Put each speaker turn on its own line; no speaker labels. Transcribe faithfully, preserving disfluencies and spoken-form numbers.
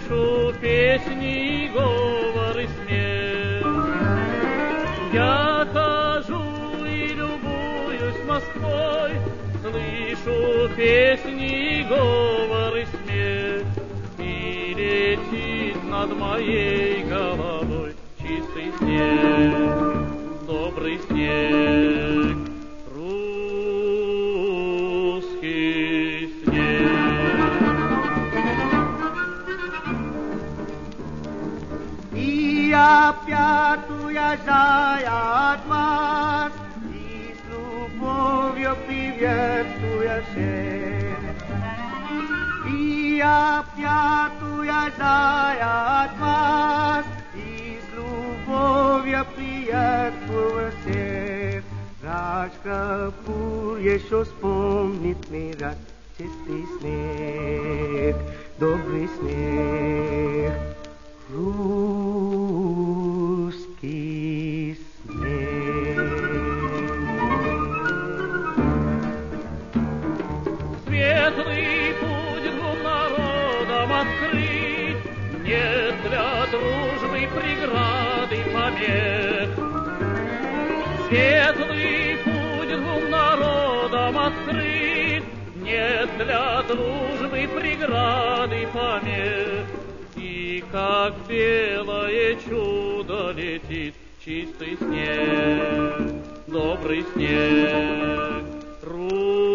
слышу песни и говоры смех. Я хожу и любуюсь Москвой, слышу песни и говоры смех. И летит над моей головой чистый снег, добрый снег, русский снег.
И опять уезжая от вас, и с любовью приветствуя всех. И опять уезжая от вас, и с любовью приветствуя всех. Рачка-пур еще вспомнит мира чистый снег, добрый снег, русский снег.
Светлый путь двум народам открыть, нет для дружбы преграды помех. Светлый путь двум народам открыт, нет для дружбы преграды помех. И как белое чудо летит чистый снег, добрый снег, русский.